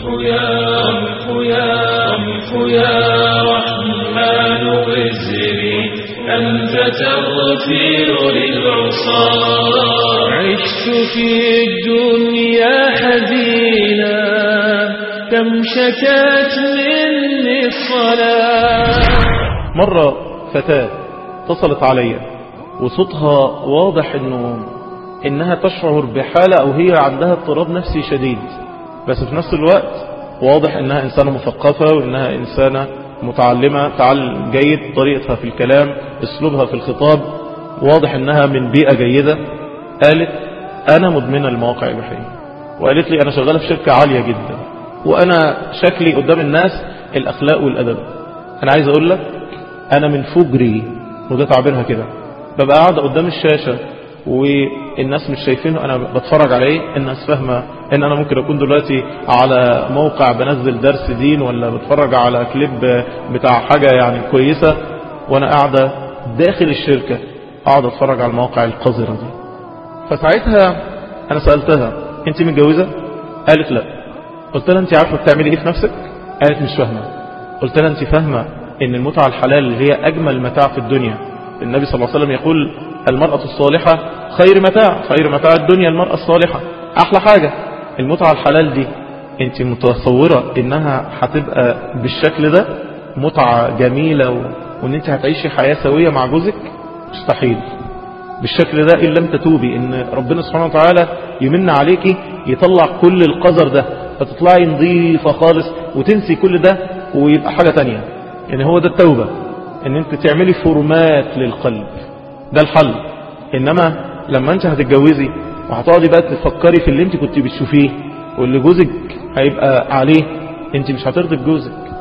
يا رحمن غزري أنت تغفر للعصاة. عشت في الدنيا حزينا كم شكت مني الصلاة. مرة فتاة اتصلت علي وصوتها واضح إنها تشعر بحالة أو هي عندها اضطراب نفسي شديد، بس في نفس الوقت واضح إنها إنسانة مثقفة وإنها إنسانة متعلمة تعلم جيد، طريقتها في الكلام أسلوبها في الخطاب واضح إنها من بيئة جيدة. قالت أنا مدمنة المواقع الإباحية، وقالت لي أنا شغالة في شركة عالية جدا وأنا شكلي قدام الناس الأخلاق والأدب. أنا عايز أقول لك أنا من فجري، وده تعبيرها كده، ببقى قاعدة قدام الشاشة والناس مش شايفينه أنا بتفرج عليه، الناس فاهمة إن أنا ممكن أكون دلوقتي على موقع بنزل درس دين ولا بتفرج على كليب بتاع حاجة يعني كويسة، وأنا قاعدة داخل الشركة قاعدة أتفرج على المواقع القذرة دي. فساعتها أنا سألتها أنت متجوزة؟ قالت لا. قلت لها أنت عارفة بتعملي إيه في نفسك؟ قالت مش فاهمة. قلت لها أنت فاهمة إن المتعة الحلال هي أجمل متاع في الدنيا؟ النبي صلى الله عليه وسلم يقول المرأة الصالحة خير متاع الدنيا المرأة الصالحة، أحلى حاجة. المتعة الحلال دي أنت متصورة إنها هتبقى بالشكل ده متعة جميلة وإن أنت هتعيشي حياة سوية مع جوزك؟ مستحيل بالشكل ده إن لم تتوبي، إن ربنا سبحانه وتعالى يمن عليكي يطلع كل القذر ده فتطلعي نظيفة خالص وتنسي كل ده ويبقى حاجة تانية. يعني هو ده التوبة، إن أنت تعملي فورمات للقلب، ده الحل. إنما لما أنت هتتجوزي وهتقعدي بقى تفكري في اللي أنت كنت بتشوفيه واللي جوزك هيبقى عليه، أنت مش هترضي بجوزك.